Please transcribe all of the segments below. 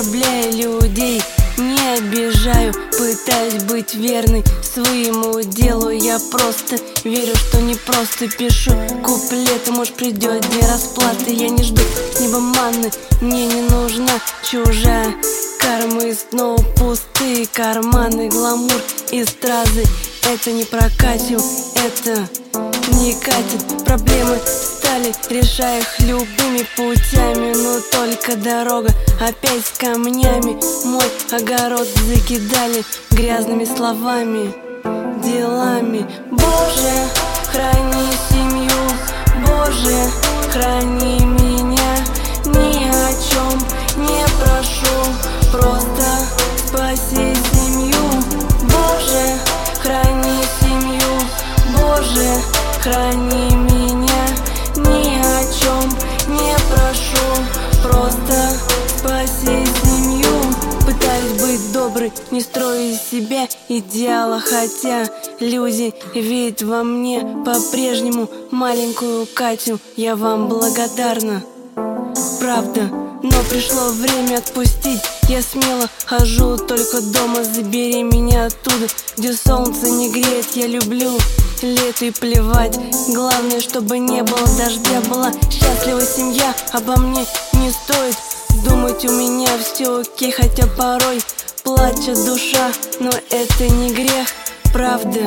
оскорбляя людей, не обижаю, пытаюсь быть верной своему делу. Я просто верю, что не просто пишу куплеты. Может, придет день расплаты, я не жду с неба манны. Мне не нужна чужая карма, и снова пустые карманы. Гламур и стразы — это не прокатил, это не катит. Проблемы стали, решая их любыми путями, но только дорога опять с камнями. Мой огород закидали грязными словами, делами. Боже, храни семью, Боже, храни меня. Ни о чем не прошу, просто спаси семью. Боже, храни семью, Боже, храни меня. Ни о чем не прошу, просто спаси семью. Пытаюсь быть доброй, не строю из себя идеала, хотя люди видят во мне по-прежнему маленькую Катю. Я вам благодарна, правда, но пришло время отпустить. Я смело хожу только дома, забери меня оттуда, где солнце не греет. Я люблю лето и плевать, главное, чтобы не было дождя. Была счастлива семья, обо мне не стоит думать, у меня все окей, хотя порой плачет душа, но это не грех, правда,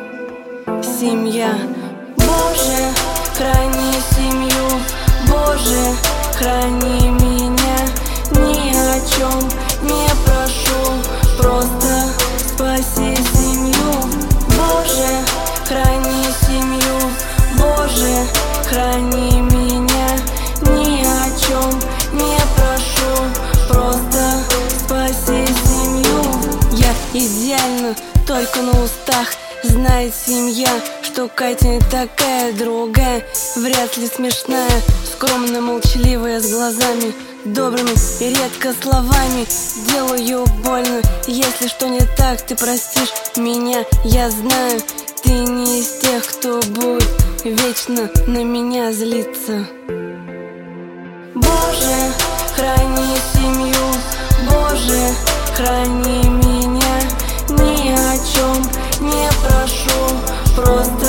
семья. Боже, храни семью, Боже, храни меня. Ни о чем не прошу, просто спаси семью. Боже, храни семью, Боже, храни меня. Ни о чем не прошу, просто спаси семью. Я идеальна только на устах, знает семья, что Катя не такая, другая, вряд ли смешная, скромная, молчаливая, с глазами добрыми и редко словами. Делаю больно, если что не так, ты простишь меня, я знаю. Ты не из тех, кто будет вечно на меня злиться. Боже, храни семью, Боже, храни меня. Ни о чем не прошу, просто